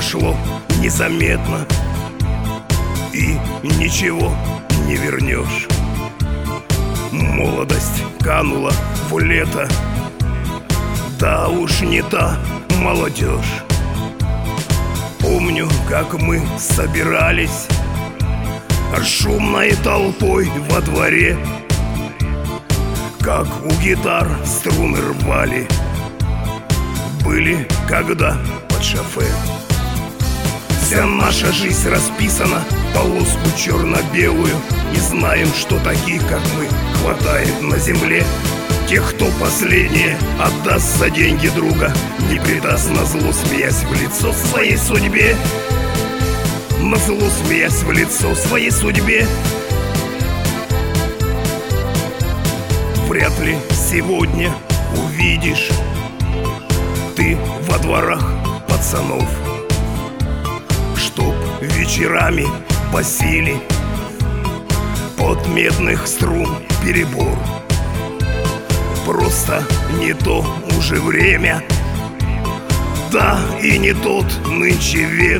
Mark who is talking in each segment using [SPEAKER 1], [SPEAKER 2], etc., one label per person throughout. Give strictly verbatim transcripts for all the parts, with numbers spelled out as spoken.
[SPEAKER 1] прошло незаметно, и ничего не вернешь. Молодость канула в лето, да уж не та молодежь. Помню, как мы собирались шумной толпой во дворе, как у гитар струны рвали, были когда под шофе. Вся наша жизнь расписана полоску черно-белую, и знаем, что таких, как мы, хватает на земле. Тех, кто последнее отдаст за деньги друга, не предаст назло, смеясь в лицо своей судьбе. Назло, смеясь в лицо своей судьбе. Вряд ли сегодня увидишь ты во дворах пацанов, чтоб вечерами басили под медных струн перебор. Просто не то уже время, да и не тот нынче век.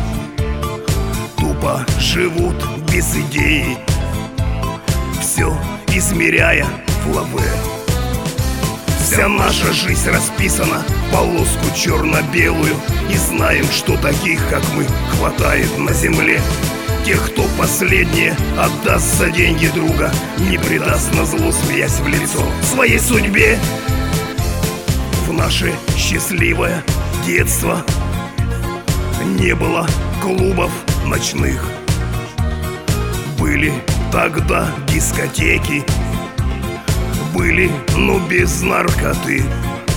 [SPEAKER 1] Тупо живут без идеи, все измеряя в лаве. Вся наша жизнь расписана полоску черно-белую, и знаем, что таких, как мы, хватает на земле. Тех, кто последнее отдаст за деньги друга, не предаст назло, смеясь в лицо своей судьбе. В наше счастливое детство не было клубов ночных, были тогда дискотеки, были, но без наркоты.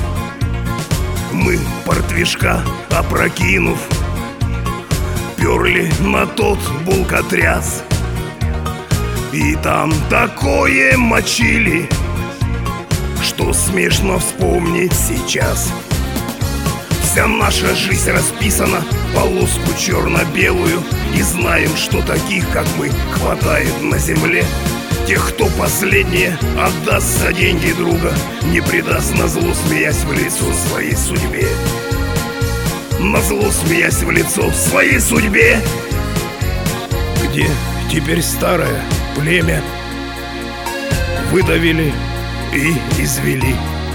[SPEAKER 1] Мы, портвишка опрокинув, перли на тот булкотряс, и там такое мочили, что смешно вспомнить сейчас. Вся наша жизнь расписана полоску черно-белую, и знаем, что таких, как мы, хватает на земле. Тех, кто последнее отдаст за деньги друга, не предаст назло, смеясь в лицо своей судьбе. Назло, смеясь в лицо своей судьбе. Где теперь старое племя? Выдавили и извели,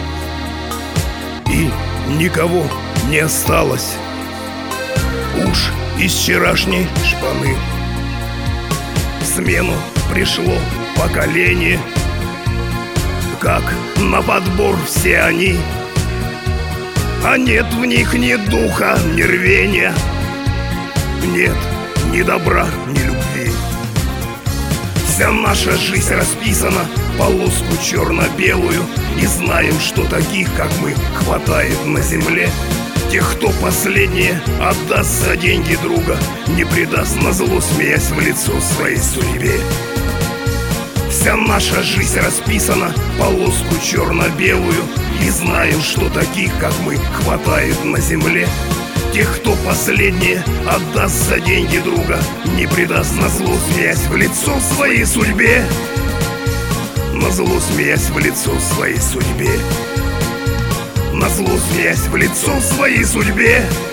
[SPEAKER 1] и никого не осталось уж из вчерашней шпаны. В смену пришло поколение, как на подбор все они, а нет в них ни духа, ни рвения, нет ни добра, ни любви. Вся наша жизнь расписана полоску черно-белую, и знаем, что таких, как мы, хватает на земле. Тех, кто последнее отдаст за деньги друга, не предаст назло, смеясь в лицо своей судьбе. Вся наша жизнь расписана полоску черно-белую, и знаем, что таких, как мы, хватает на земле. Тех, кто последнее отдаст за деньги друга, не предаст назло, смеясь в лицо своей судьбе. Назло, смеясь в лицо своей судьбе. Назло, смеясь в лицо своей судьбе.